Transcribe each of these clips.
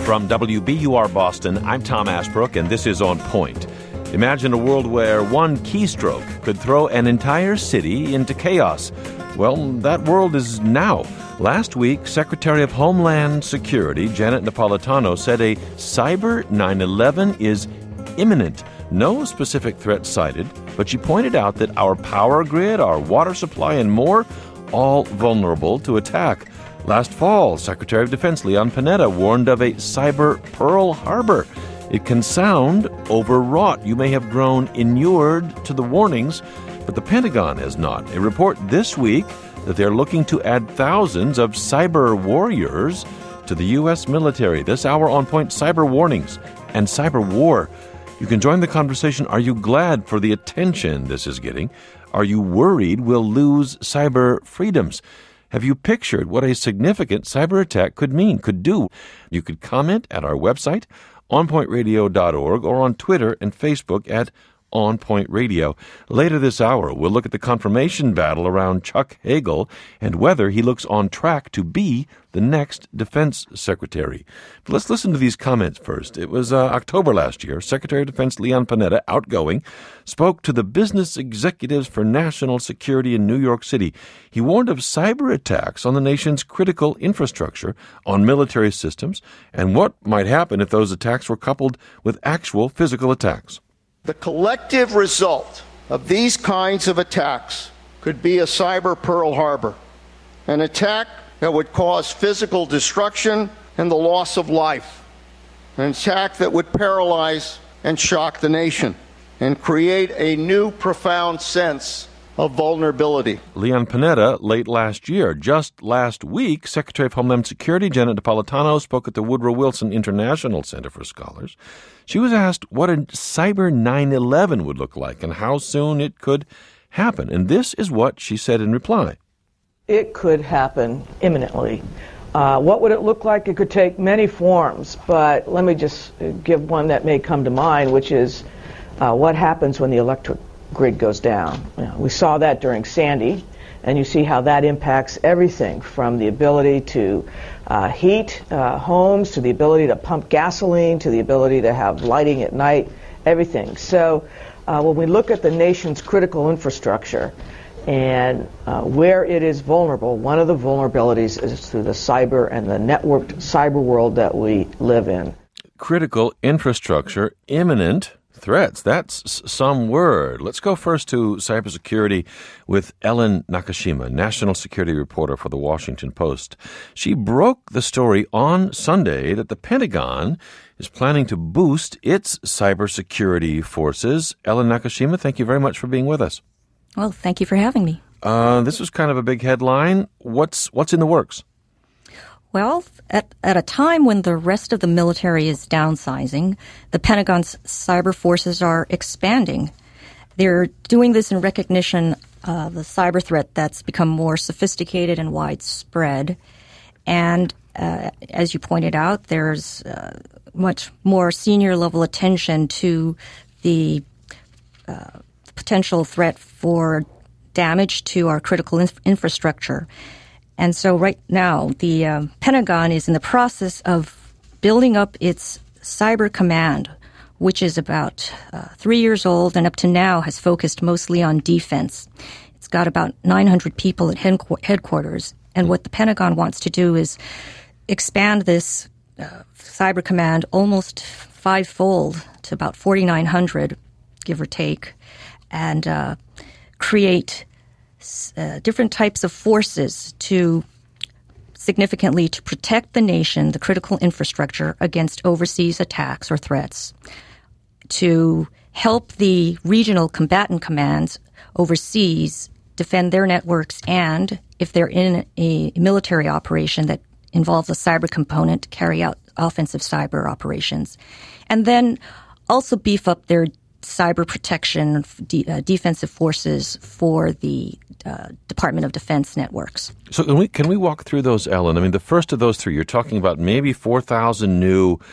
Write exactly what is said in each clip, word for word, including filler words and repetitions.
From W B U R Boston, I'm Tom Ashbrook, and this is On Point. Imagine a world where one keystroke could throw an entire city into chaos. Well, that world is now. Last week, Secretary of Homeland Security Janet Napolitano said a cyber nine eleven is imminent. No specific threat cited, but she pointed out that our power grid, our water supply, and more, all vulnerable to attack. Last fall, Secretary of Defense Leon Panetta warned of a cyber Pearl Harbor. It can sound overwrought. You may have grown inured to the warnings, but the Pentagon has not. A report this week that they're looking to add thousands of cyber warriors to the U S military. This hour on Point, cyber warnings and cyber war. You can join the conversation. Are you glad for the attention this is getting? Are you worried we'll lose cyber freedoms? Have you pictured what a significant cyber attack could mean, could do? You could comment at our website, on point radio dot org, or on Twitter and Facebook at On Point Radio. Later this hour, we'll look at the confirmation battle around Chuck Hagel and whether he looks on track to be the next defense secretary. But let's listen to these comments first. It was uh, October last year. Secretary of Defense Leon Panetta, outgoing, spoke to the business executives for national security in New York City. He warned of cyber attacks on the nation's critical infrastructure, on military systems, and what might happen if those attacks were coupled with actual physical attacks. The collective result of these kinds of attacks could be a cyber Pearl Harbor, an attack that would cause physical destruction and the loss of life, an attack that would paralyze and shock the nation and create a new profound sense of vulnerability. Leon Panetta, late last year. Just last week, Secretary of Homeland Security Janet Napolitano spoke at the Woodrow Wilson International Center for Scholars. She was asked what a cyber nine eleven would look like and how soon it could happen. And this is what she said in reply. It could happen imminently. Uh, what would it look like? It could take many forms, but let me just give one that may come to mind, which is uh, what happens when the electric grid goes down. You know, we saw that during Sandy, and you see how that impacts everything from the ability to uh, heat uh, homes, to the ability to pump gasoline, to the ability to have lighting at night, everything. So uh, when we look at the nation's critical infrastructure and uh, where it is vulnerable, one of the vulnerabilities is through the cyber and the networked cyber world that we live in. Critical infrastructure, imminent threats. That's some word. Let's go first to cybersecurity with Ellen Nakashima, national security reporter for The Washington Post. She broke the story on Sunday that the Pentagon is planning to boost its cybersecurity forces. Ellen Nakashima, thank you very much for being with us. Well, thank you for having me. Uh, this was kind of a big headline. What's what's in the works? Well, at, at a time when the rest of the military is downsizing, the Pentagon's cyber forces are expanding. They're doing this in recognition of the cyber threat that's become more sophisticated and widespread. And uh, as you pointed out, there's uh, much more senior level attention to the uh, potential threat for damage to our critical inf- infrastructure. And so right now, the uh, Pentagon is in the process of building up its cyber command, which is about uh, three years old and up to now has focused mostly on defense. It's got about nine hundred people at headquarters. And what the Pentagon wants to do is expand this uh, cyber command almost fivefold to about forty-nine hundred, give or take, and uh, create Uh, different types of forces to significantly to protect the nation, the critical infrastructure, against overseas attacks or threats, to help the regional combatant commands overseas defend their networks, and if they're in a military operation that involves a cyber component, carry out offensive cyber operations, and then also beef up their cyber protection, de- uh, defensive forces for the uh, Department of Defense networks. So can we can we walk through those, Ellen? I mean, the first of those three, you're talking about maybe four thousand new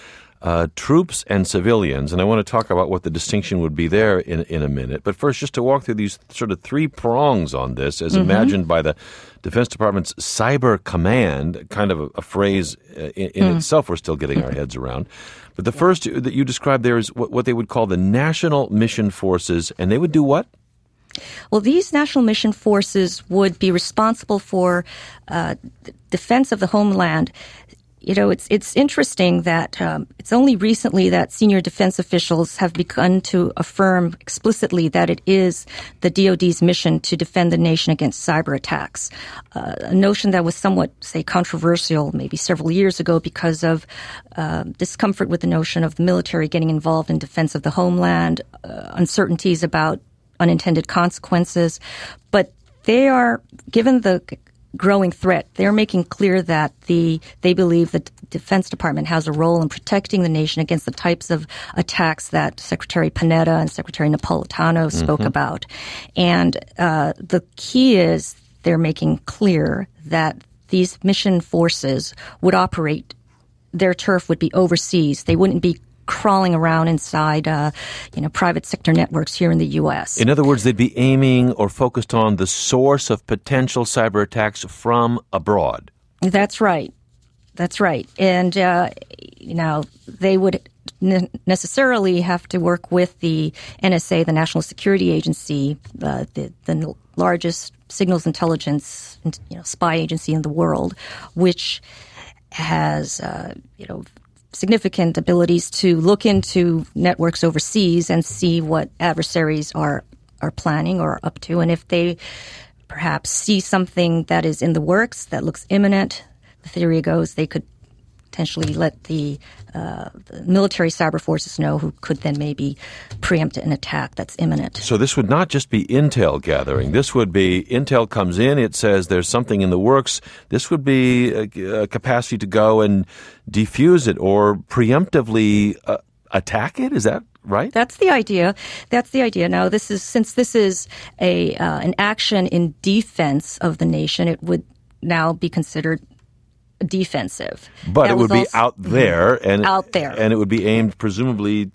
uh, troops and civilians. And I want to talk about what the distinction would be there in, in a minute. But first, just to walk through these sort of three prongs on this, as mm-hmm. imagined by the Defense Department's Cyber Command, kind of a, a phrase in, in mm. itself we're still getting our heads around. But the first that you described there is what, what they would call the National Mission Forces, and they would do what? Well, these national mission forces would be responsible for uh, defense of the homeland. You know, it's it's interesting that um, it's only recently that senior defense officials have begun to affirm explicitly that it is the D O D's mission to defend the nation against cyber attacks. Uh, a notion that was somewhat, say, controversial maybe several years ago because of uh, discomfort with the notion of the military getting involved in defense of the homeland, uh, uncertainties about unintended consequences. But they are, given the growing threat, they're making clear that the they believe the Defense Department has a role in protecting the nation against the types of attacks that Secretary Panetta and Secretary Napolitano spoke mm-hmm. about. And uh, the key is they're making clear that these mission forces would operate, their turf would be overseas. They wouldn't be crawling around inside, uh, you know, private sector networks here in the U S. In other words, they'd be aiming or focused on the source of potential cyber attacks from abroad. That's right. That's right. And, uh, you know, they would ne- necessarily have to work with the N S A, the National Security Agency, uh, the, the largest signals intelligence, you know, spy agency in the world, which has, uh, you know, significant abilities to look into networks overseas and see what adversaries are are planning or up to. And if they perhaps see something that is in the works that looks imminent, the theory goes they could potentially let the, uh, the military cyber forces know, who could then maybe preempt an attack that's imminent. So this would not just be intel gathering. This would be intel comes in, it says there's something in the works. This would be a, a capacity to go and defuse it or preemptively uh, attack it. Is that right? That's the idea. That's the idea. Now, this is since this is a uh, an action in defense of the nation, it would now be considered defensive. But that it would be also out there, and out there, and it would be aimed presumably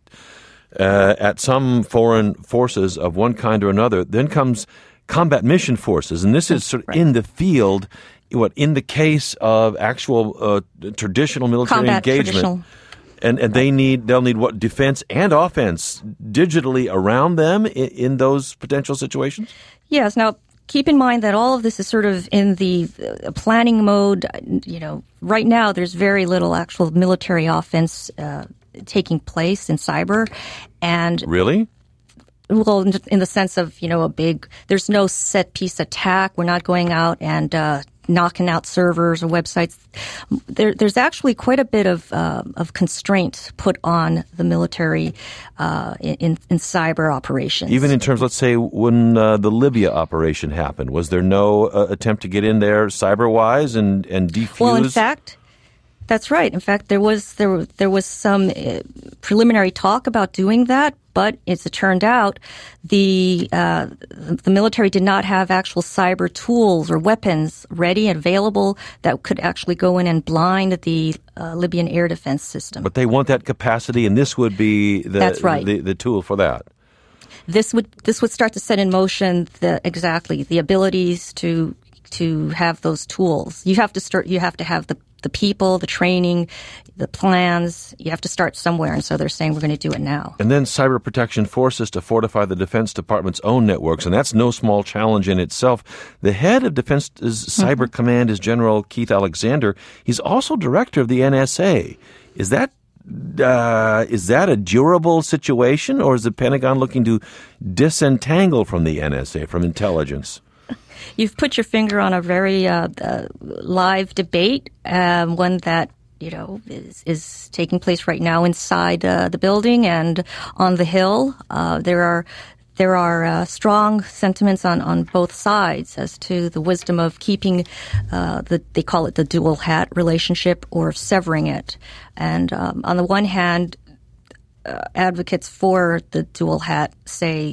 uh, at some foreign forces of one kind or another. Then comes combat mission forces, and this is sort of right. in the field. What in the case of actual uh, traditional military combat, engagement, traditional. and and they need they'll need what defense and offense digitally around them in, in those potential situations. Yes. Now, keep in mind that all of this is sort of in the planning mode. You know, right now there's very little actual military offense uh, taking place in cyber. And really? Well, in the sense of, you know, a big, there's no set piece attack. We're not going out and uh, knocking out servers or websites. There, there's actually quite a bit of uh, of constraint put on the military uh, in, in cyber operations. Even in terms, let's say, when uh, the Libya operation happened, was there no uh, attempt to get in there cyber-wise and, and defuse? Well, in fact, that's right. In fact, there was there there was some uh, preliminary talk about doing that. But as it turned out, the uh, the military did not have actual cyber tools or weapons ready and available that could actually go in and blind the uh, Libyan air defense system. But they want that capacity, and this would be the That's right. the, the tool for that. This would this would start to set in motion the exactly the abilities to to have those tools. You have to start. You have to have the. the people, the training, the plans. You have to start somewhere, and so they're saying we're going to do it now. And then cyber protection forces to fortify the Defense Department's own networks, and that's no small challenge in itself. The head of Defense's Cyber mm-hmm. Command is General Keith Alexander. He's also director of the N S A. Is that uh, is that a durable situation, or is the Pentagon looking to disentangle from the N S A, from intelligence? You've put your finger on a very uh, uh, live debate, um, one that you know is, is taking place right now inside uh, the building and on the Hill. Uh, there are there are uh, strong sentiments on, on both sides as to the wisdom of keeping uh, the they call it the dual hat relationship or severing it. And um, on the one hand, uh, advocates for the dual hat say,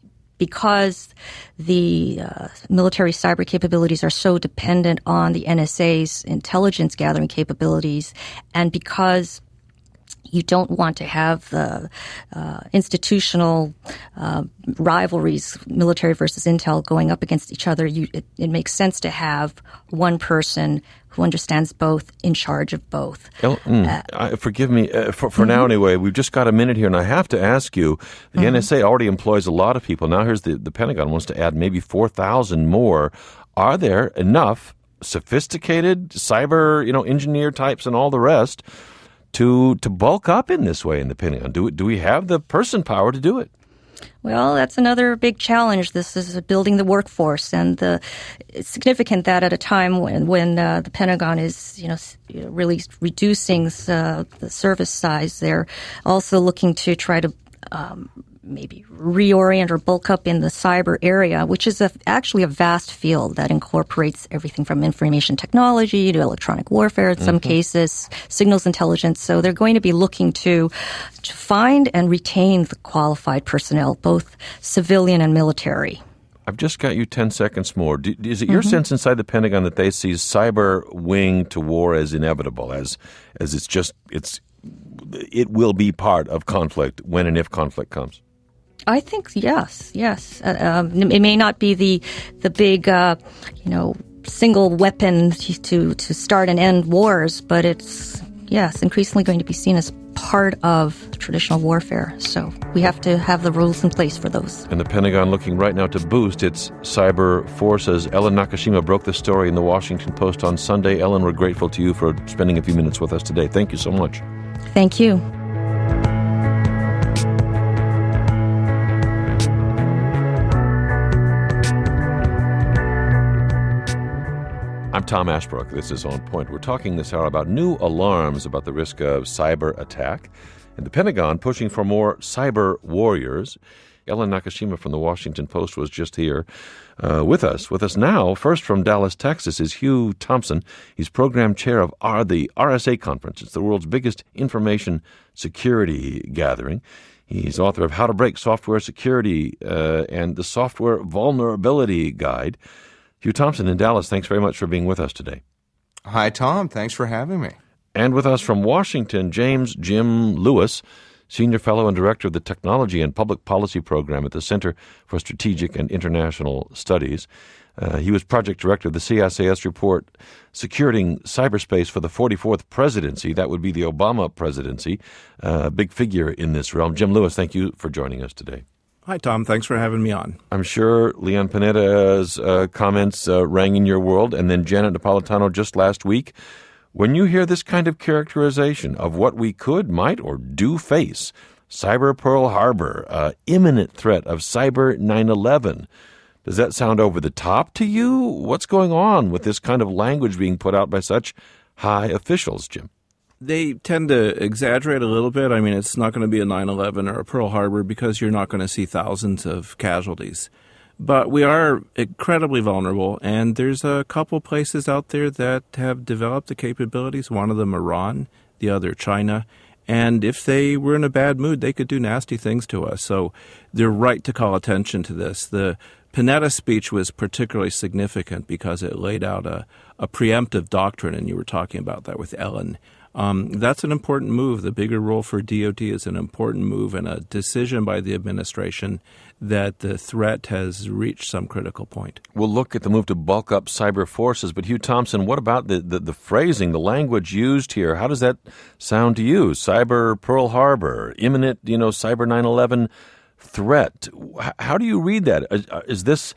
because the uh, military cyber capabilities are so dependent on the N S A's intelligence gathering capabilities, and because You don't want to have the uh, institutional uh, rivalries, military versus intel, going up against each other. You, it, it makes sense to have one person who understands both in charge of both. Oh, mm, uh, uh, forgive me, uh, for, for mm-hmm. now anyway, we've just got a minute here, and I have to ask you, the mm-hmm. N S A already employs a lot of people. Now here's the, the Pentagon wants to add maybe four thousand more. Are there enough sophisticated cyber, you know, engineer types and all the rest to to bulk up in this way in the Pentagon? Do, do we have the person power to do it? Well, that's another big challenge. This is building the workforce, and the, it's significant that at a time when when uh, the Pentagon is, you know, really reducing uh, the service size, they're also looking to try to um, maybe reorient or bulk up in the cyber area, which is a, actually a vast field that incorporates everything from information technology to electronic warfare in some mm-hmm. cases, signals intelligence. So they're going to be looking to, to find and retain the qualified personnel, both civilian and military. I've just got you ten seconds more. Do, is it your mm-hmm. sense inside the Pentagon that they see cyber wing to war as inevitable, as as it's just, it's it will be part of conflict when and if conflict comes? I think yes, yes. Uh, um, it may not be the the big, uh, you know, single weapon to to start and end wars, but it's yes, increasingly going to be seen as part of traditional warfare. So we have to have the rules in place for those. And the Pentagon looking right now to boost its cyber forces. Ellen Nakashima broke the story in the Washington Post on Sunday. Ellen, we're grateful to you for spending a few minutes with us today. Thank you so much. Thank you. I'm Tom Ashbrook. This is On Point. We're talking this hour about new alarms about the risk of cyber attack and the Pentagon pushing for more cyber warriors. Ellen Nakashima from the Washington Post was just here uh, with us. With us now, first from Dallas, Texas, is Hugh Thompson. He's program chair of R- the R S A Conference. It's the world's biggest information security gathering. He's author of How to Break Software Security uh, and the Software Vulnerability Guide. Hugh Thompson in Dallas, thanks very much for being with us today. Hi, Tom. Thanks for having me. And with us from Washington, James Jim Lewis, Senior Fellow and Director of the Technology and Public Policy Program at the Center for Strategic and International Studies. Uh, he was Project Director of the C S A S report, Securing Cyberspace for the forty-fourth Presidency. That would be the Obama presidency. A uh, big figure in this realm. Jim Lewis, thank you for joining us today. Hi, Tom. Thanks for having me on. I'm sure Leon Panetta's uh, comments uh, rang in your world, and then Janet Napolitano just last week. When you hear this kind of characterization of what we could, might, or do face, cyber Pearl Harbor, uh, imminent threat of cyber nine eleven, does that sound over the top to you? What's going on with this kind of language being put out by such high officials, Jim? They tend to exaggerate a little bit. I mean, it's not going to be a nine eleven or a Pearl Harbor because you're not going to see thousands of casualties. But we are incredibly vulnerable, and there's a couple places out there that have developed the capabilities. One of them, Iran, the other, China. And if they were in a bad mood, they could do nasty things to us. So they're right to call attention to this. The Panetta speech was particularly significant because it laid out a, a preemptive doctrine, and you were talking about that with Ellen. Um, that's an important move. The bigger role for D O D is an important move and a decision by the administration that the threat has reached some critical point. We'll look at the move to bulk up cyber forces, but Hugh Thompson, what about the, the, the phrasing, the language used here? How does that sound to you? Cyber Pearl Harbor, imminent, you know, cyber nine eleven threat. How do you read that? Is, is this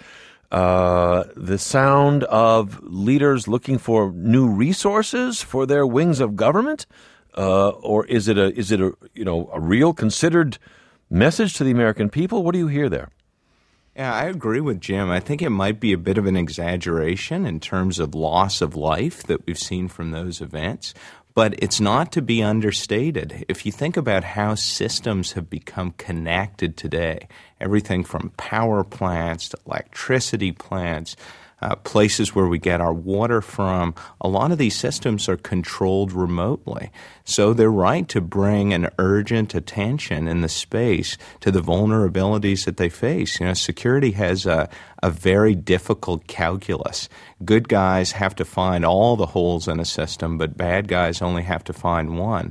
Uh, the sound of leaders looking for new resources for their wings of government, uh, or is it a is it a you know a real considered message to the American people? What do you hear there? Yeah, I agree with Jim. I think it might be a bit of an exaggeration in terms of loss of life that we've seen from those events. But it's not to be understated. If you think about how systems have become connected today, everything from power plants to electricity plants, uh, places where we get our water from, a lot of these systems are controlled remotely. So they're right to bring an urgent attention in the space to the vulnerabilities that they face. You know, security has a, a very difficult calculus. Good guys have to find all the holes in a system, but bad guys only have to find one.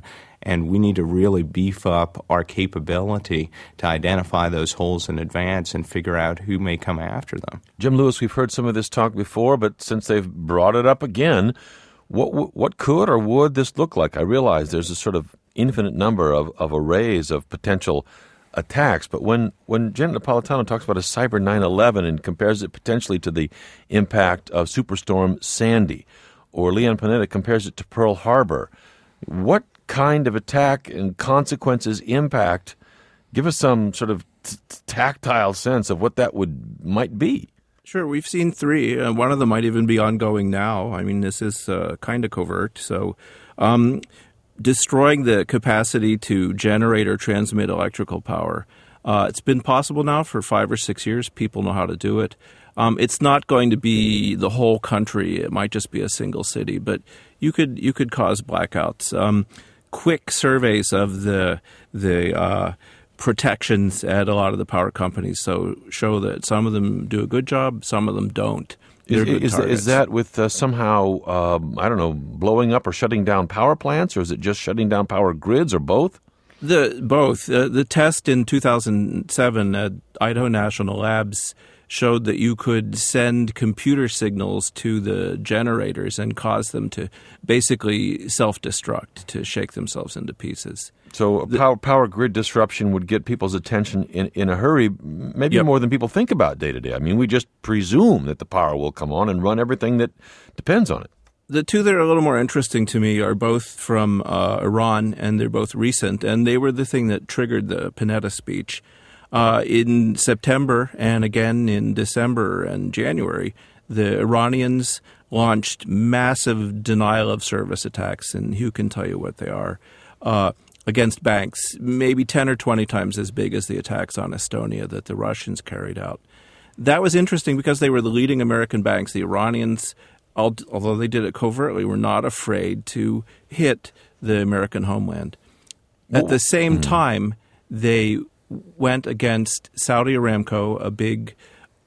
and we need to really beef up our capability to identify those holes in advance and figure out who may come after them. Jim Lewis, we've heard some of this talk before, but since they've brought it up again, what what could or would this look like? I realize there's a sort of infinite number of, of arrays of potential attacks, but when, when Janet Napolitano talks about a cyber nine eleven and compares it potentially to the impact of Superstorm Sandy, or Leon Panetta compares it to Pearl Harbor, what kind of attack and consequences impact? Give us some sort of t- tactile sense of what that would might be. Sure, we've seen three. Uh, one of them might even be ongoing now. I mean, this is uh, kind of covert. So um, destroying the capacity to generate or transmit electrical power. Uh, it's been possible now for five or six years. People know how to do it. Um, it's not going to be the whole country. It might just be a single city, but you could you could cause blackouts. Um, quick surveys of the the uh, protections at a lot of the power companies so show that some of them do a good job, some of them don't. Is, is, is that with uh, somehow, um, I don't know, blowing up or shutting down power plants, or is it just shutting down power grids, or both? The both. Uh, the test in two thousand seven at Idaho National Labs showed that you could send computer signals to the generators and cause them to basically self-destruct, to shake themselves into pieces. So a power, power grid disruption would get people's attention in, in a hurry, maybe Yep. more than people think about day to day. I mean, we just presume that the power will come on and run everything that depends on it. The two that are a little more interesting to me are both from uh, Iran, and they're both recent, and they were the thing that triggered the Panetta speech. Uh, in September and again in December and January, the Iranians launched massive denial-of-service attacks, and Hugh can tell you what they are, uh, against banks, maybe ten or twenty times as big as the attacks on Estonia that the Russians carried out. That was interesting because they were the leading American banks. The Iranians, although they did it covertly, were not afraid to hit the American homeland. At the same time, they went against Saudi Aramco, a big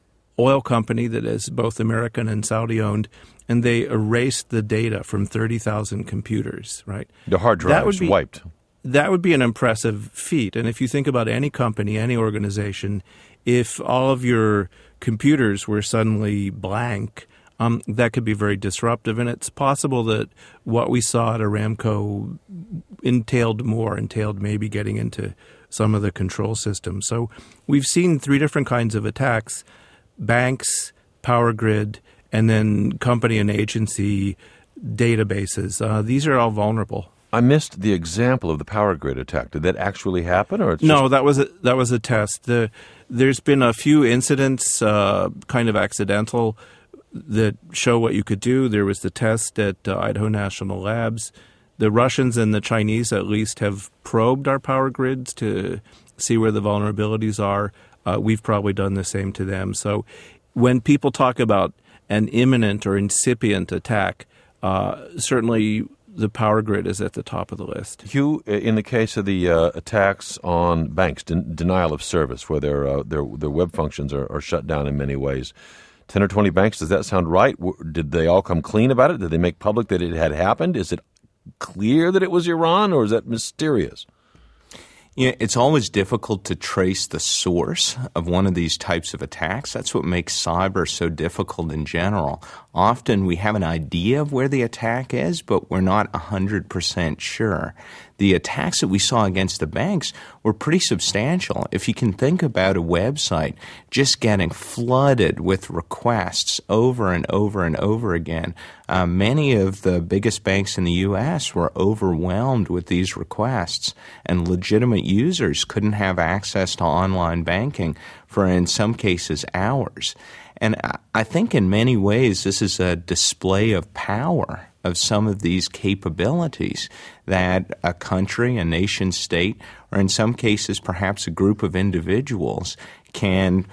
oil company that is both American and Saudi-owned, and they erased the data from thirty thousand computers, right? The hard drives that would be, wiped. That would be an impressive feat. And if you think about any company, any organization, if all of your computers were suddenly blank, um, that could be very disruptive. And it's possible that what we saw at Aramco entailed more, entailed maybe getting into some of the control systems. So we've seen three different kinds of attacks: banks, power grid, and then company and agency databases. Uh, these are all vulnerable. I missed the example of the power grid attack. Did that actually happen, or it's no? Just... That was a, that was a test. The, there's been a few incidents, uh, kind of accidental, that show what you could do. There was the test at uh, Idaho National Labs. The Russians and the Chinese, at least, have probed our power grids to see where the vulnerabilities are. Uh, we've probably done the same to them. So when people talk about an imminent or incipient attack, uh, certainly the power grid is at the top of the list. Hugh, in the case of the uh, attacks on banks, den- denial of service, where their uh, their, their web functions are, are shut down in many ways, ten or twenty banks, does that sound right? Did they all come clean about it? Did they make public that it had happened? Is it clear that it was Iran, or is that mysterious? Yeah, it's always difficult to trace the source of one of these types of attacks. That's what makes cyber so difficult in general. Often we have an idea of where the attack is, but we're not one hundred percent sure. The attacks that we saw against the banks were pretty substantial. If you can think about a website just getting flooded with requests over and over and over again, uh, many of the biggest banks in the U S were overwhelmed with these requests, and legitimate users couldn't have access to online banking for, in some cases, hours. And I think in many ways this is a display of power of some of these capabilities that a country, a nation state, or in some cases perhaps a group of individuals can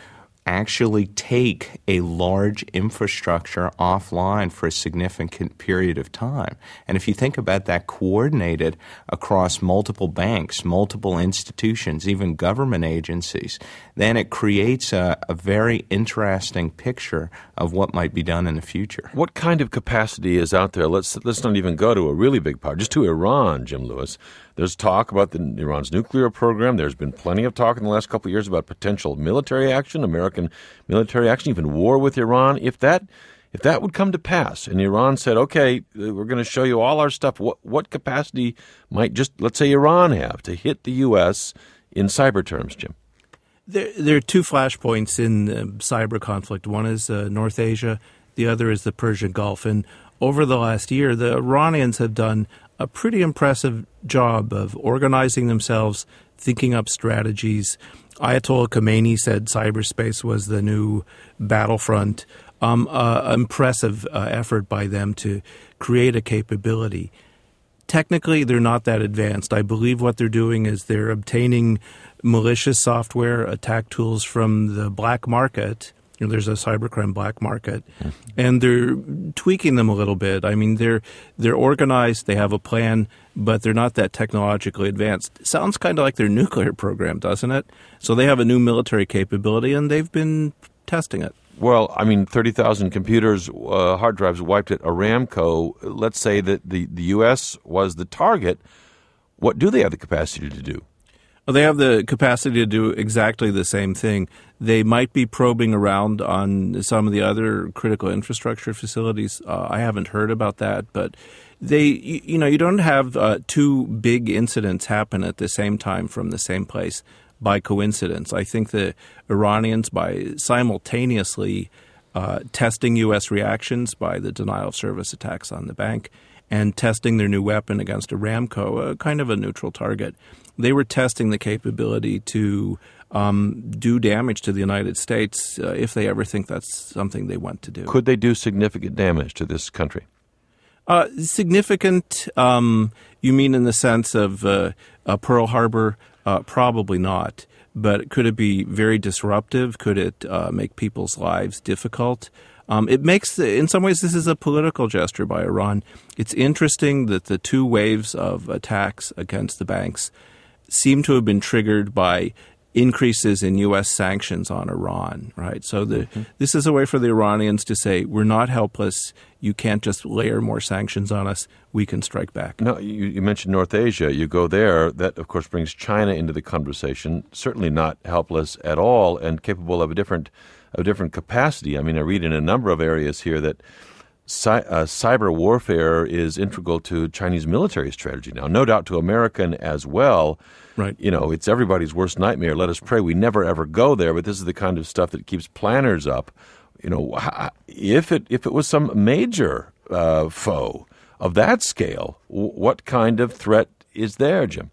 actually take a large infrastructure offline for a significant period of time. And if you think about that coordinated across multiple banks, multiple institutions, even government agencies, then it creates a, a very interesting picture of what might be done in the future. What kind of capacity is out there? Let's let's not even go to a really big power, just to Iran, Jim Lewis. There's talk about the, Iran's nuclear program. There's been plenty of talk in the last couple of years about potential military action, American military action, even war with Iran. If that if that would come to pass, and Iran said, okay, we're going to show you all our stuff, what, what capacity might just, let's say, Iran have to hit the U S in cyber terms, Jim? There, there are two flashpoints in the cyber conflict. One is uh, North Asia. The other is the Persian Gulf. And over the last year, the Iranians have done a pretty impressive job of organizing themselves, thinking up strategies. Ayatollah Khomeini said cyberspace was the new battlefront. Um, uh, impressive uh, effort by them to create a capability. Technically, they're not that advanced. I believe what they're doing is they're obtaining malicious software, attack tools from the black market. You know, there's a cybercrime black market, mm-hmm. and they're tweaking them a little bit. I mean, they're they're organized, they have a plan, but they're not that technologically advanced. Sounds kind of like their nuclear program, doesn't it? So they have a new military capability, and they've been testing it. Well, I mean, thirty thousand computers, uh, hard drives wiped at Aramco. Let's say that the, the U S was the target. What do they have the capacity to do? Well, they have the capacity to do exactly the same thing. They might be probing around on some of the other critical infrastructure facilities. Uh, I haven't heard about that, but they, you, you know, you don't have uh, two big incidents happen at the same time from the same place by coincidence. I think the Iranians, by simultaneously uh, testing U S reactions by the denial of service attacks on the bank and testing their new weapon against Aramco, a kind of a neutral target, they were testing the capability to um, do damage to the United States uh, if they ever think that's something they want to do. Could they do significant damage to this country? Uh, significant, um, you mean in the sense of uh, uh, Pearl Harbor? Uh, probably not. But could it be very disruptive? Could it uh, make people's lives difficult? Um, it makes, in some ways, this is a political gesture by Iran. It's interesting that the two waves of attacks against the banks seem to have been triggered by increases in U S sanctions on Iran, right? So the, mm-hmm. this is a way for the Iranians to say, we're not helpless. You can't just layer more sanctions on us. We can strike back. No, you, you mentioned North Asia. You go there. That, of course, brings China into the conversation. Certainly not helpless at all and capable of a different, of a different capacity. I mean, I read in a number of areas here that Cy- uh, cyber warfare is integral to Chinese military strategy now, no doubt to American as well. Right. You know, it's everybody's worst nightmare. Let us pray we never, ever go there. But this is the kind of stuff that keeps planners up. You know, if it if it was some major uh, foe of that scale, what kind of threat is there, Jim?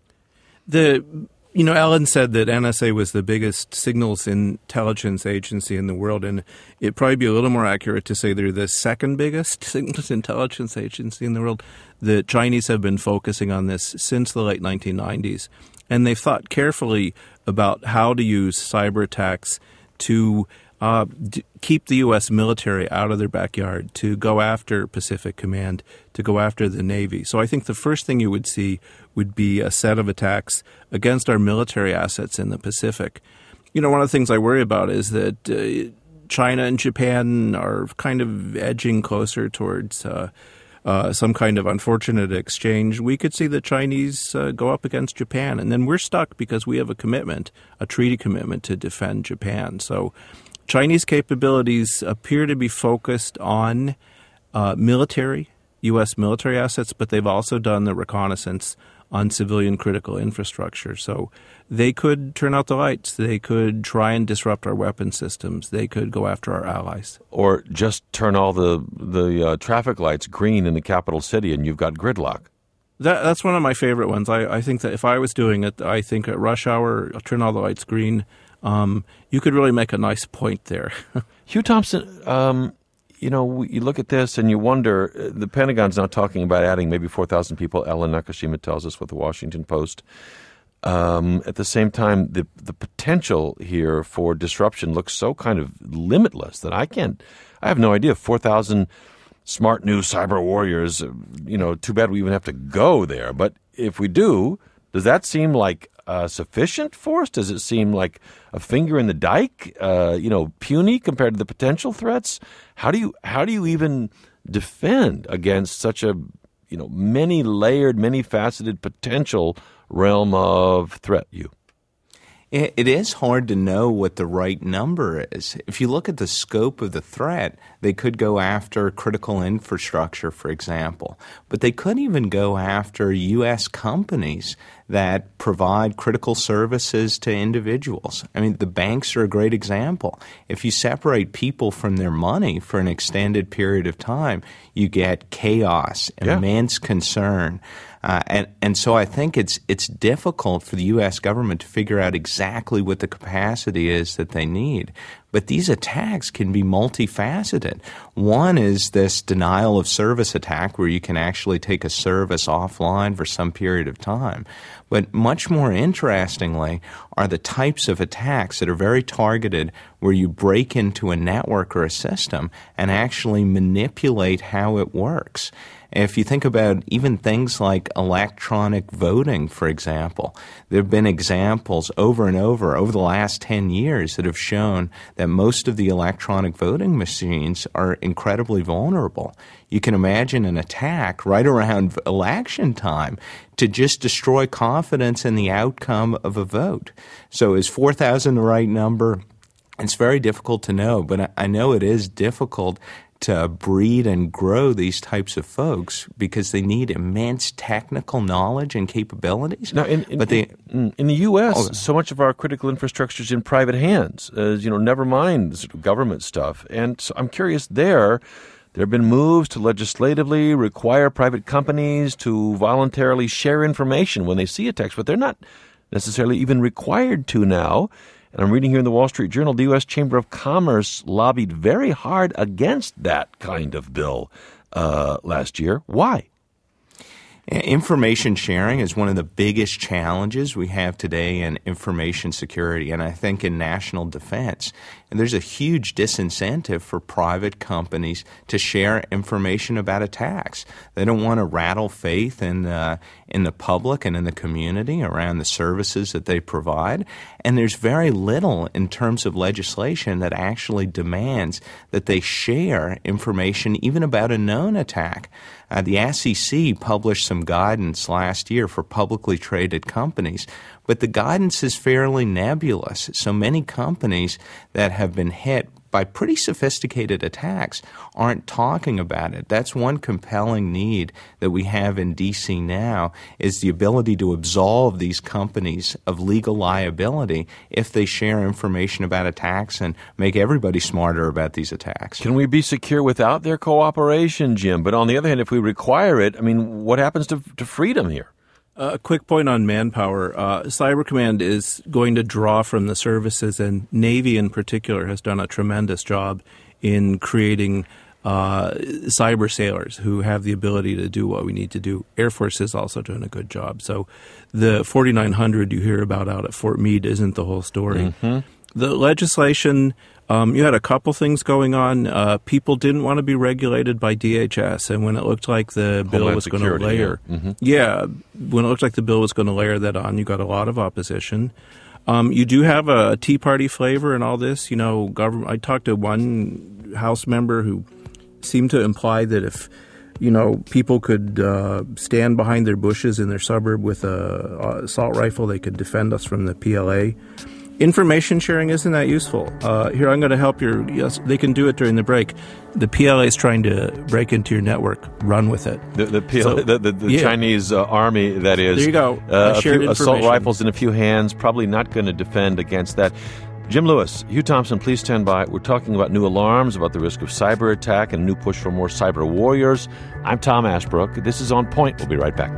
The You know, Ellen said that N S A was the biggest signals intelligence agency in the world, and it'd probably be a little more accurate to say they're the second biggest signals intelligence agency in the world. The Chinese have been focusing on this since the late nineteen nineties, and they've thought carefully about how to use cyber attacks to uh, d- keep the U S military out of their backyard, to go after Pacific Command, to go after the Navy. So I think the first thing you would see would be a set of attacks against our military assets in the Pacific. You know, one of the things I worry about is that uh, China and Japan are kind of edging closer towards uh, uh, some kind of unfortunate exchange. We could see the Chinese uh, go up against Japan, and then we're stuck because we have a commitment, a treaty commitment to defend Japan. So Chinese capabilities appear to be focused on uh, military, U S military assets, but they've also done the reconnaissance on civilian critical infrastructure. So they could turn out the lights. They could try and disrupt our weapon systems. They could go after our allies. Or just turn all the, the uh, traffic lights green in the capital city and you've got gridlock. That, that's one of my favorite ones. I, I think that if I was doing it, I think at rush hour, turn all the lights green. Um, you could really make a nice point there. Hugh Thompson, um, you know, you look at this and you wonder, the Pentagon's now talking about adding maybe four thousand people. Ellen Nakashima tells us with the Washington Post. Um, at the same time, the the potential here for disruption looks so kind of limitless that I can't, I have no idea. four thousand smart new cyber warriors, you know, too bad we even have to go there. But if we do, does that seem like uh, sufficient force? Does it seem like a finger in the dike, uh, you know, puny compared to the potential threats? How do you how do you even defend against such a, you know, many layered, many faceted potential realm of threat? You. It is hard to know what the right number is. If you look at the scope of the threat, they could go after critical infrastructure, for example. But they could even go after U S companies that provide critical services to individuals. I mean, the banks are a great example. If you separate people from their money for an extended period of time, you get chaos, yeah. immense concern. Uh, and, and so I think it's it's difficult for the U S government to figure out exactly what the capacity is that they need. But these attacks can be multifaceted. One is this denial of service attack where you can actually take a service offline for some period of time. But much more interestingly are the types of attacks that are very targeted where you break into a network or a system and actually manipulate how it works. If you think about even things like electronic voting, for example, there have been examples over and over over the last ten years that have shown that most of the electronic voting machines are incredibly vulnerable. You can imagine an attack right around election time to just destroy confidence in the outcome of a vote. So is four thousand the right number? It's very difficult to know, but I know it is difficult to breed and grow these types of folks because they need immense technical knowledge and capabilities. Now, in, in, but they, in, in the U S, oh, so much of our critical infrastructure is in private hands, uh, you know, never mind sort of government stuff. And so I'm curious there, there have been moves to legislatively require private companies to voluntarily share information when they see attacks, but they're not necessarily even required to now. And I'm reading here in the Wall Street Journal, the U S Chamber of Commerce lobbied very hard against that kind of bill uh, last year. Why? Information sharing is one of the biggest challenges we have today in information security, and I think in national defense. And there's a huge disincentive for private companies to share information about attacks. They don't want to rattle faith in uh, in the public and in the community around the services that they provide. And there's very little in terms of legislation that actually demands that they share information even about a known attack. Uh, the S E C published some guidance last year for publicly traded companies, but the guidance is fairly nebulous. So many companies that have been hit by pretty sophisticated attacks aren't talking about it. That's one compelling need that we have in D C now, is the ability to absolve these companies of legal liability if they share information about attacks and make everybody smarter about these attacks. Can we be secure without their cooperation, Jim? But on the other hand, if we require it, I mean, what happens to, to freedom here? A quick point on manpower. Uh, Cyber Command is going to draw from the services, and Navy in particular has done a tremendous job in creating uh, cyber sailors who have the ability to do what we need to do. Air Force is also doing a good job. So the forty-nine hundred you hear about out at Fort Meade isn't the whole story. Mm-hmm. The legislation, um, you had a couple things going on. Uh, people didn't want to be regulated by D H S, and when it looked like the bill Homeland was going to layer, yeah. Mm-hmm. yeah, when it looked like the bill was going to layer that on, you got a lot of opposition. Um, you do have a Tea Party flavor in all this. You know, government. I talked to one House member who seemed to imply that if you know people could uh, stand behind their bushes in their suburb with a, a assault rifle, they could defend us from the P L A. Information sharing isn't that useful. Uh, here, I'm going to help your. Yes, they can do it during the break. The P L A is trying to break into your network. Run with it. The, the, P L A, so, the, the, the yeah. Chinese uh, army, that is. There you go. Uh, a shared few assault rifles in a few hands. Probably not going to defend against that. Jim Lewis, Hugh Thompson, please stand by. We're talking about new alarms, about the risk of cyber attack, and a new push for more cyber warriors. I'm Tom Ashbrook. This is On Point. We'll be right back.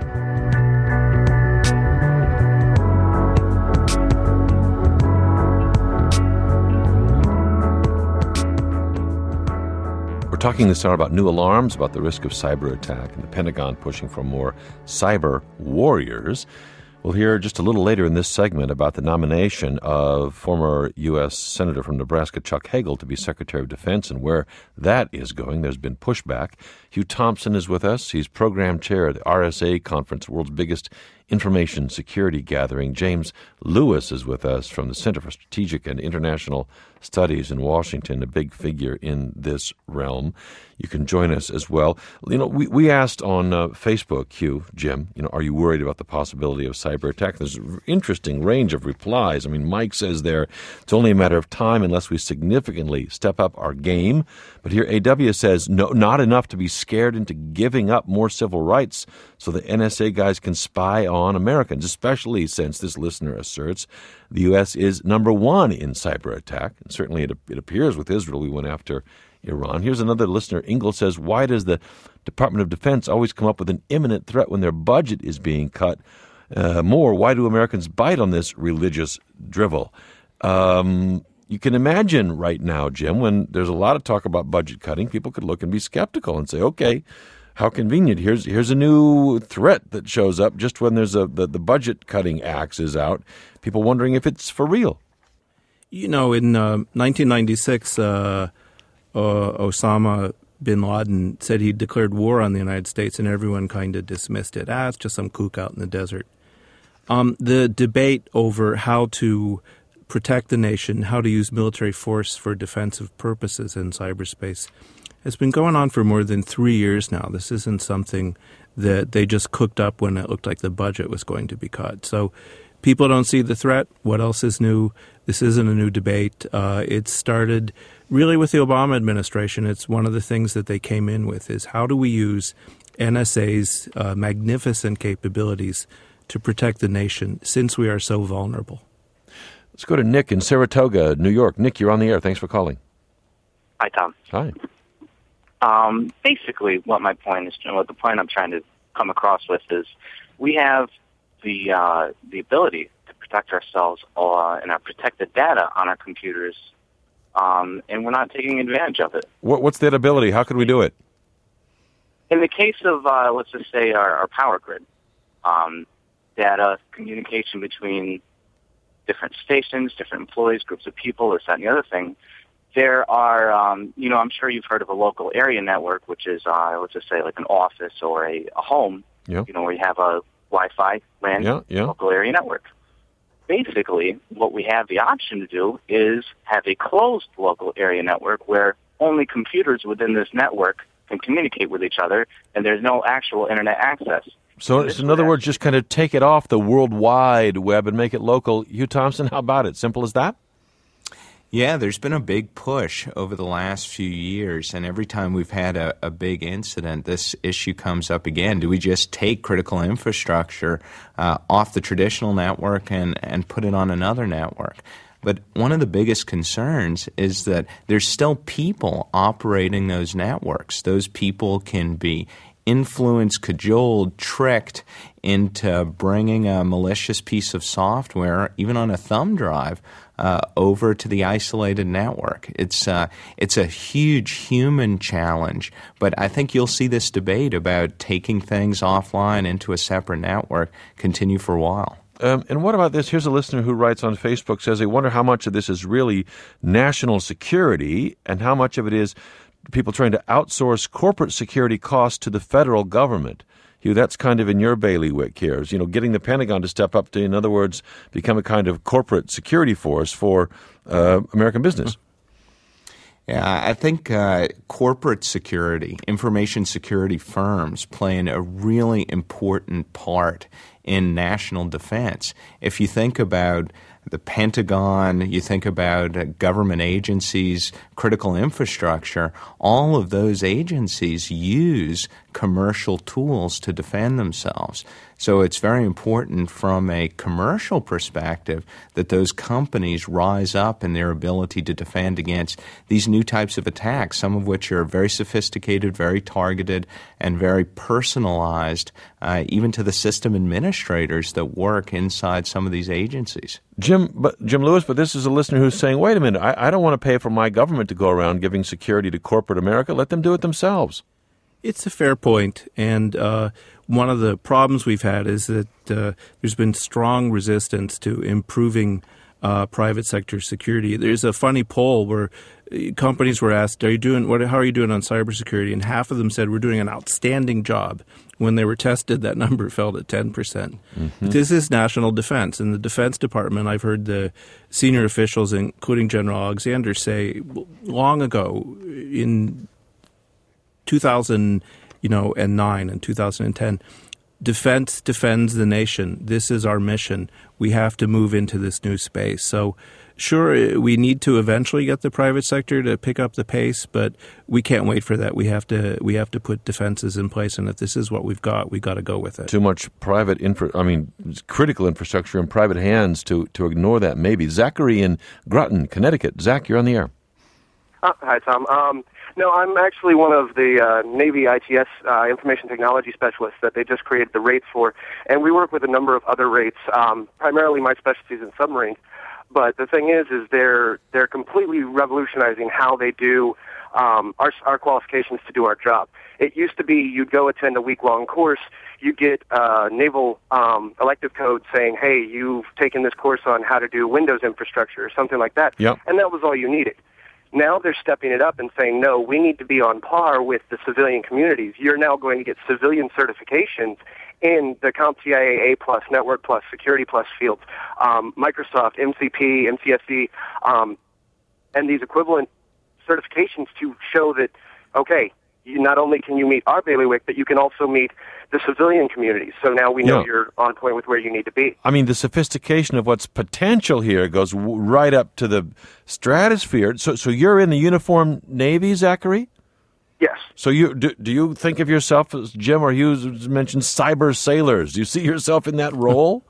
Talking this hour about new alarms, about the risk of cyber attack, and the Pentagon pushing for more cyber warriors. We'll hear just a little later in this segment about the nomination of former U S Senator from Nebraska Chuck Hagel to be Secretary of Defense and where that is going. There's been pushback. Hugh Thompson is with us. He's program chair at the R S A Conference, the world's biggest information security gathering. James Lewis is with us from the Center for Strategic and International Studies in Washington, a big figure in this realm. You can join us as well. You know, we, we asked on uh, Facebook, Hugh, Jim, you know, are you worried about the possibility of cyber attack? There's an interesting range of replies. I mean, Mike says there, it's only a matter of time unless we significantly step up our game. But here A W says, no, not enough to be scared into giving up more civil rights so the N S A guys can spy on Americans, especially since this listener asserts the U S is number one in cyber attack. And certainly it, it appears with Israel we went after Iran. Here's another listener. Ingle says, why does the Department of Defense always come up with an imminent threat when their budget is being cut uh, more? Why do Americans bite on this religious drivel? Um, you can imagine right now, Jim, when there's a lot of talk about budget cutting, people could look and be skeptical and say, okay, how convenient. Here's here's a new threat that shows up just when there's a the, the budget cutting axe is out. People wondering if it's for real. You know, in uh, nineteen ninety-six, uh, uh, Osama bin Laden said he declared war on the United States, and everyone kind of dismissed it. Ah, it's just some kook out in the desert. Um, the debate over how to protect the nation, how to use military force for defensive purposes in cyberspace has been going on for more than three years now. This isn't something that they just cooked up when it looked like the budget was going to be cut. So people don't see the threat. What else is new? This isn't a new debate. Uh, it started really with the Obama administration. It's one of the things that they came in with is how do we use N S A's uh, magnificent capabilities to protect the nation since we are so vulnerable. Let's go to Nick in Saratoga, New York. Nick, you're on the air. Thanks for calling. Hi, Tom. Hi. Um, basically, what my point is, what the point I'm trying to come across with is, we have the uh, the ability to protect ourselves uh, and our protected data on our computers, um, and we're not taking advantage of it. What, what's that ability? How can we do it? In the case of, uh, let's just say, our, our power grid, um, data, communication between different stations, different employees, groups of people, this, that, and the other thing. There are, um, you know, I'm sure you've heard of a local area network, which is, uh, let's just say, like an office or a, a home, yeah. you know, where you have a Wi-Fi, LAN, yeah, yeah. local area network. Basically, what we have the option to do is have a closed local area network where only computers within this network can communicate with each other, and there's no actual Internet access. So, so in other words, just kind of take it off the World Wide Web and make it local. Hugh Thompson, how about it? Simple as that? Yeah, there's been a big push over the last few years, and every time we've had a, a big incident, this issue comes up again. Do we just take critical infrastructure uh, off the traditional network and, and put it on another network? But one of the biggest concerns is that there's still people operating those networks. Those people can be influenced, cajoled, tricked into bringing a malicious piece of software, even on a thumb drive, uh, over to the isolated network. It's uh, it's a huge human challenge, but I think you'll see this debate about taking things offline into a separate network continue for a while. Um, and what about this? Here's a listener who writes on Facebook, says they wonder how much of this is really national security and how much of it is people trying to outsource corporate security costs to the federal government. Hugh, that's kind of in your bailiwick here, is, you know, getting the Pentagon to step up to, in other words, become a kind of corporate security force for uh, American business. Yeah, I think uh, corporate security, information security firms play a really important part in national defense. If you think about the Pentagon, you think about uh, government agencies, critical infrastructure, all of those agencies use commercial tools to defend themselves. So it's very important from a commercial perspective that those companies rise up in their ability to defend against these new types of attacks, some of which are very sophisticated, very targeted, and very personalized, uh, even to the system administrators that work inside some of these agencies. Jim, but Jim Lewis, but this is a listener who's saying, wait a minute, I, I don't want to pay for my government to go around giving security to corporate America. Let them do it themselves. It's a fair point, and uh, one of the problems we've had is that uh, there's been strong resistance to improving uh, private sector security. There's a funny poll where companies were asked, "Are you doing what? How are you doing on cybersecurity?" And half of them said we're doing an outstanding job. When they were tested, that number fell to ten percent. Mm-hmm. This is national defense. In the Defense Department, I've heard the senior officials, including General Alexander, say long ago in two thousand, you know, and nine and two thousand ten, defense defends the nation. This is our mission. We have to move into this new space. So, sure, we need to eventually get the private sector to pick up the pace, but we can't wait for that. We have to we have to put defenses in place, and if this is what we've got, we got to go with it. Too much private infra, I mean, critical infrastructure in private hands to to ignore that. Maybe Zachary in Groton, Connecticut. Zach, you're on the air. Uh, hi, Tom. Um, no, I'm actually one of the uh, Navy I T S uh, information technology specialists that they just created the rates for, and we work with a number of other rates. Um, primarily, my specialty is in submarines. But the thing is, is they're they're completely revolutionizing how they do um, our our qualifications to do our job. It used to be you'd go attend a week long course, you get a naval um, elective code saying, "Hey, you've taken this course on how to do Windows infrastructure" or something like that, yep. And that was all you needed. Now they're stepping it up and saying, "No, we need to be on par with the civilian communities. You're now going to get civilian certifications in the CompTIA A plus, Network plus, Security plus fields, um, Microsoft, M C P, M C S C, um, and these equivalent certifications to show that, okay, you not only can you meet our bailiwick, but you can also meet the civilian communities. So now we know yeah. you're on point with where you need to be." I mean, the sophistication of what's potential here goes w- right up to the stratosphere. So, so you're in the uniformed Navy, Zachary? Yes. So you do, do you think of yourself, as Jim or Hughes mentioned, cyber sailors? Do you see yourself in that role?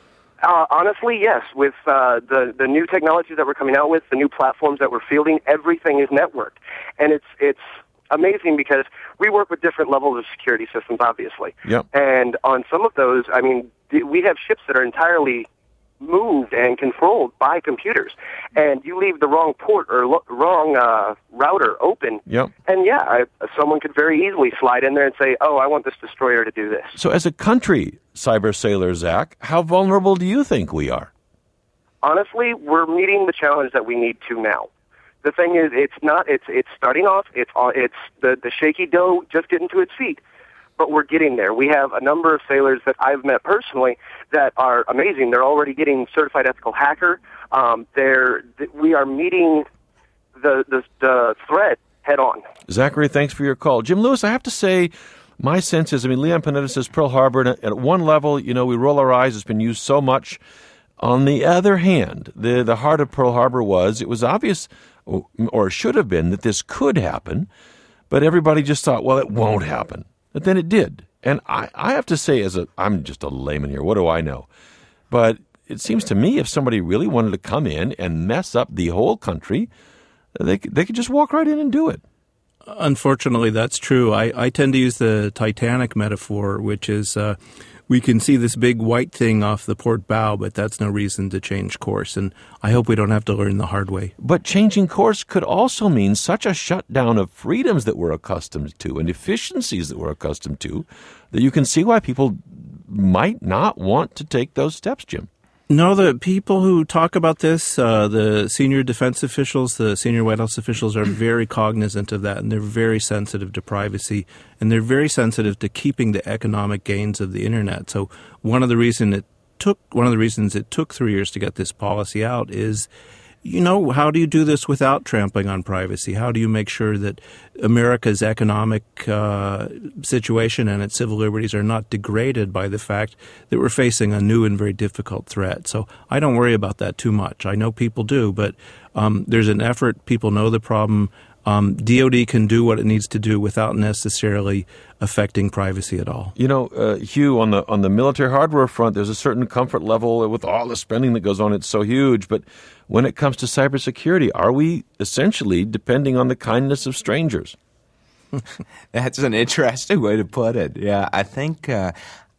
Uh, honestly, yes. With uh, the the new technologies that we're coming out with, the new platforms that we're fielding, everything is networked, and it's it's amazing because we work with different levels of security systems, obviously. Yep. And on some of those, I mean, we have ships that are entirely moved and controlled by computers, and you leave the wrong port or lo- wrong uh, router open, yep. and yeah, I, someone could very easily slide in there and say, "Oh, I want this destroyer to do this." So as a country, cyber sailor Zach, how vulnerable do you think we are? Honestly, we're meeting the challenge that we need to now. The thing is, it's not, it's it's starting off, it's it's the, the shaky dough just getting to its feet. But we're getting there. We have a number of sailors that I've met personally that are amazing. They're already getting certified ethical hacker. Um, they're th- we are meeting the, the the threat head on. Zachary, thanks for your call. Jim Lewis, I have to say, my sense is, I mean, Leon Panetta says Pearl Harbor, and at one level, you know, we roll our eyes. It's been used so much. On the other hand, the the heart of Pearl Harbor was, it was obvious, or, or should have been, that this could happen, but everybody just thought, well, it won't happen. But then it did. And I, I have to say, as a, I'm just a layman here, what do I know? But it seems to me if somebody really wanted to come in and mess up the whole country, they, they could just walk right in and do it. Unfortunately, that's true. I, I tend to use the Titanic metaphor, which is uh, we can see this big white thing off the port bow, but that's no reason to change course. And I hope we don't have to learn the hard way. But changing course could also mean such a shutdown of freedoms that we're accustomed to and efficiencies that we're accustomed to that you can see why people might not want to take those steps, Jim. No, the people who talk about this, uh, the senior defense officials, the senior White House officials are very cognizant of that, and they're very sensitive to privacy, and they're very sensitive to keeping the economic gains of the Internet. So one of the reason it took one of the reasons it took three years to get this policy out is, you know, how do you do this without trampling on privacy? How do you make sure that America's economic uh, situation and its civil liberties are not degraded by the fact that we're facing a new and very difficult threat? So I don't worry about that too much. I know people do, but um, there's an effort. People know the problem. Um, D O D can do what it needs to do without necessarily affecting privacy at all. You know, uh, Hugh, on the on the military hardware front, there's a certain comfort level with all the spending that goes on. It's so huge. But when it comes to cybersecurity, are we essentially depending on the kindness of strangers? That's an interesting way to put it. Yeah, I think uh,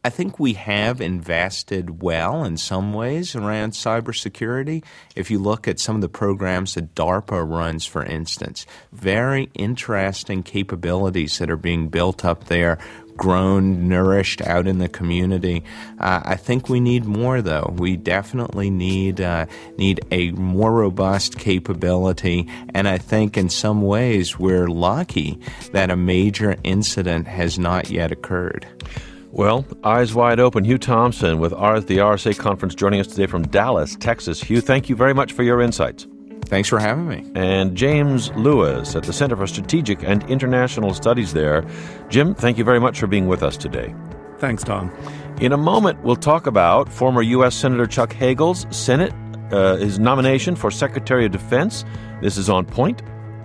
I think we have invested well in some ways around cybersecurity. If you look at some of the programs that DARPA runs, for instance, very interesting capabilities that are being built up there, grown, nourished out in the community. Uh, I think we need more, though. We definitely need uh, need a more robust capability, and I think in some ways we're lucky that a major incident has not yet occurred. Well, eyes wide open. Hugh Thompson with R- the R S A Conference joining us today from Dallas, Texas. Hugh, thank you very much for your insights. Thanks for having me. And James Lewis at the Center for Strategic and International Studies there. Jim, thank you very much for being with us today. Thanks, Tom. In a moment, we'll talk about former U S Senator Chuck Hagel's Senate, uh, his nomination for Secretary of Defense. This is On Point.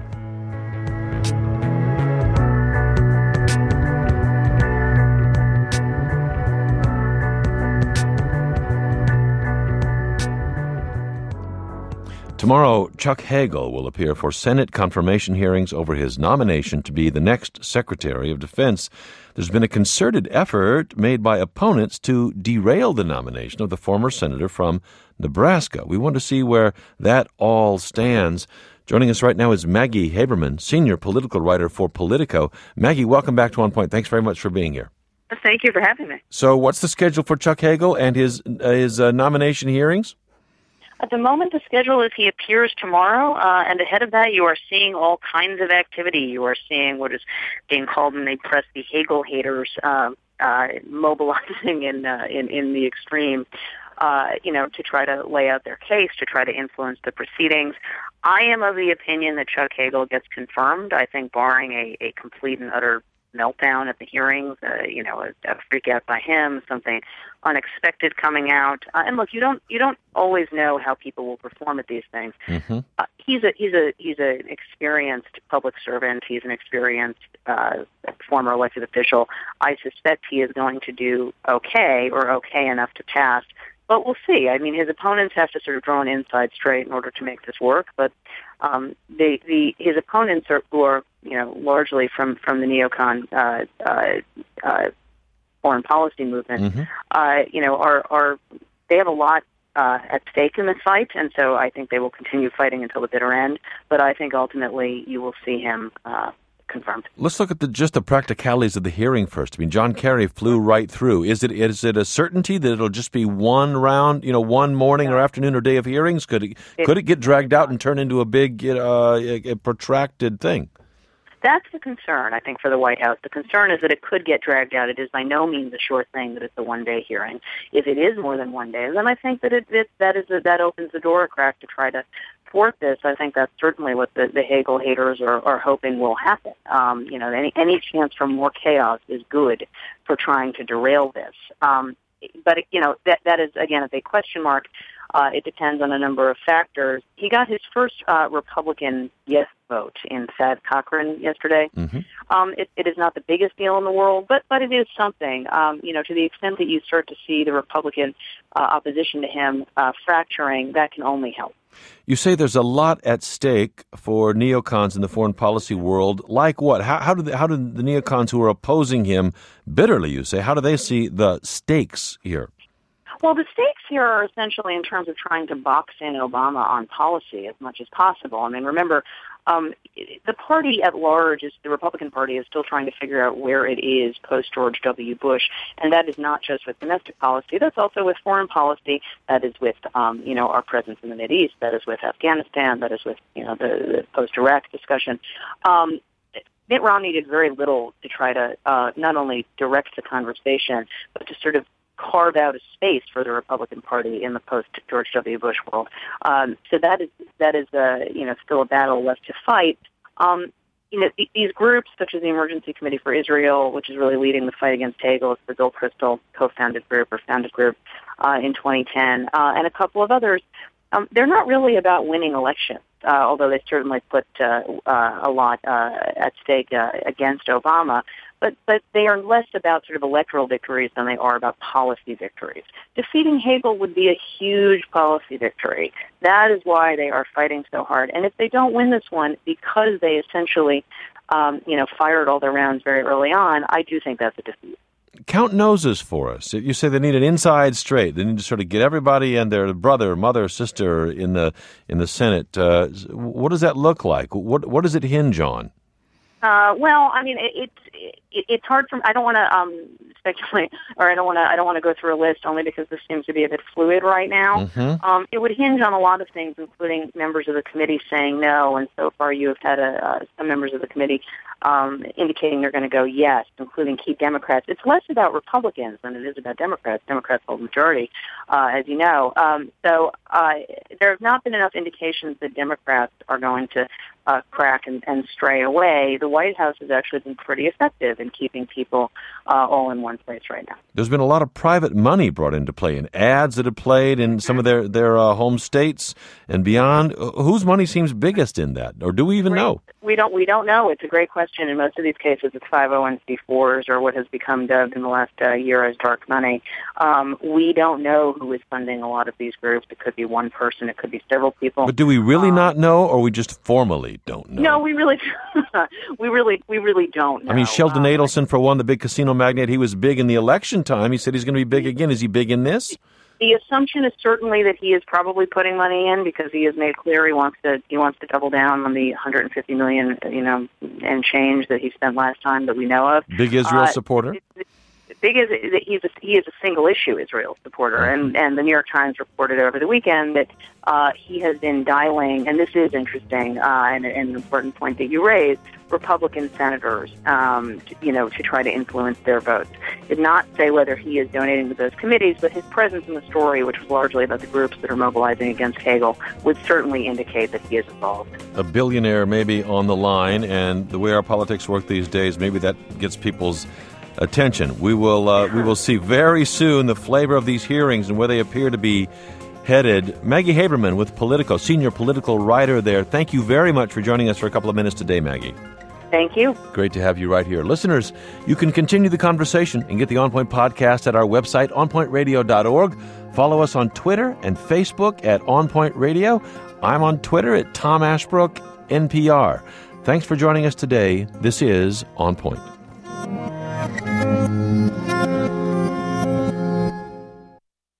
Tomorrow, Chuck Hagel will appear for Senate confirmation hearings over his nomination to be the next Secretary of Defense. There's been a concerted effort made by opponents to derail the nomination of the former senator from Nebraska. We want to see where that all stands. Joining us right now is Maggie Haberman, senior political writer for Politico. Maggie, welcome back to On Point. Thanks very much for being here. Thank you for having me. So what's the schedule for Chuck Hagel and his, uh, his uh, nomination hearings? At the moment, the schedule is he appears tomorrow, uh, and ahead of that, you are seeing all kinds of activity. You are seeing what is being called in the press the Hagel haters uh, uh, mobilizing in, uh, in in the extreme, uh, you know, to try to lay out their case, to try to influence the proceedings. I am of the opinion that Chuck Hagel gets confirmed. I think, barring a, a complete and utter meltdown at the hearings, uh, you know, a, a freak out by him, something unexpected coming out. Uh, and look, you don't you don't always know how people will perform at these things. Mm-hmm. Uh, he's a he's a he's an experienced public servant. He's an experienced uh, former elected official. I suspect he is going to do okay or okay enough to pass. But we'll see. I mean, his opponents have to sort of draw an inside straight in order to make this work. But um, the the his opponents are who are you know largely from from the neocon uh, uh, uh, foreign policy movement. Mm-hmm. Uh, you know, are are they have a lot uh, at stake in this fight, and so I think they will continue fighting until the bitter end. But I think ultimately you will see him Uh, confirmed. Let's look at the, just the practicalities of the hearing first. I mean, John Kerry flew right through. Is it is it a certainty that it'll just be one round, you know, one morning no. or afternoon or day of hearings? Could it, it could it get dragged out and turn into a big, uh, a, a protracted thing? That's the concern, I think, for the White House. The concern is that it could get dragged out. It is by no means a sure thing that it's a one-day hearing. If it is more than one day, then I think that it, it that is a, that opens the door a crack to try to thwart this. I think that's certainly what the, the Hagel haters are, are hoping will happen. Um, you know, any any chance for more chaos is good for trying to derail this. Um, but you know, that that is again a big question mark. Uh, it depends on a number of factors. He got his first uh, Republican yes vote in Thad Cochran yesterday. Mm-hmm. Um, it, it is not the biggest deal in the world, but but it is something. Um, you know, to the extent that you start to see the Republican uh, opposition to him uh, fracturing, that can only help. You say there's a lot at stake for neocons in the foreign policy world. Like what? How, how do they, how do the neocons who are opposing him bitterly, you say, how do they see the stakes here? Well, the stakes here are essentially in terms of trying to box in Obama on policy as much as possible. I mean, remember, um, the party at large, is the Republican Party, is still trying to figure out where it is post-George W. Bush, and that is not just with domestic policy. That's also with foreign policy. That is with, um, you know, our presence in the Mideast. That is with Afghanistan. That is with, you know, the, the post-Iraq discussion. Um, Mitt Romney did very little to try to uh, not only direct the conversation, but to sort of carve out a space for the Republican Party in the post-George W. Bush world. Um, so that is that is uh, you know still a battle left to fight. Um, you know th- these groups, such as the Emergency Committee for Israel, which is really leading the fight against Hagel, it's the Bill Kristol co-founded group or founded group uh, in twenty ten, uh, and a couple of others. Um, they're not really about winning elections, uh, although they certainly put uh, uh, a lot uh, at stake uh, against Obama. But but they are less about sort of electoral victories than they are about policy victories. Defeating Hagel would be a huge policy victory. That is why they are fighting so hard. And if they don't win this one, because they essentially, um, you know, fired all their rounds very early on, I do think that's a defeat. count noses for us. You say they need an inside straight. They need to sort of get everybody and their brother, mother, sister in the in the Senate. Uh, what does that look like? What what does it hinge on? Uh, well, I mean, it, it, it, it's hard for. I don't want to um, speculate, or I don't want to. I don't want to go through a list only because this seems to be a bit fluid right now. Mm-hmm. Um, it would hinge on a lot of things, including members of the committee saying no, and so far you have had a, uh, some members of the committee um, indicating they're going to go yes, including key Democrats. It's less about Republicans than it is about Democrats. Democrats hold the majority, uh, as you know. Um, so uh, there have not been enough indications that Democrats are going to uh, crack and, and stray away. The White House has actually been pretty effective in keeping people uh, all in one place right now. There's been a lot of private money brought into play in ads that have played in some of their, their uh, home states and beyond. Whose money seems biggest in that? Or do we even know? We don't we don't know. It's a great question. In most of these cases, it's five oh one c fours or what has become dubbed in the last uh, year as dark money. Um, we don't know who is funding a lot of these groups. It could be one person. It could be several people. But do we really um, not know, or we just formally don't know? No, we really, we really, we really don't know. I mean, Sheldon um, Adelson, for one, the big casino magnate, he was big in the election time. He said he's going to be big again. Is he big in this? The assumption is certainly that he is probably putting money in because he has made clear he wants to he wants to double down on the one hundred fifty million dollars, you know, and change that he spent last time that we know of. Big Israel uh, supporter. Big is that he's a, he is a single issue Israel supporter, Mm-hmm. and and the New York Times reported over the weekend that uh, he has been dialing, and this is interesting uh, and, and an important point that you raised, Republican senators, um, to, you know, to try to influence their votes. Did not say whether he is donating to those committees, but his presence in the story, which was largely about the groups that are mobilizing against Hagel, would certainly indicate that he is involved. A billionaire maybe on the line, and the way our politics work these days, maybe that gets people's attention. We will uh, we will see very soon the flavor of these hearings and where they appear to be headed. Maggie Haberman with Politico, senior political writer there. Thank you very much for joining us for a couple of minutes today, Maggie. Thank you. Great to have you right here. Listeners, you can continue the conversation and get the On Point podcast at our website, on point radio dot org. Follow us on Twitter and Facebook at On Point Radio. I'm on Twitter at Tom Ashbrook, N P R. Thanks for joining us today. This is On Point.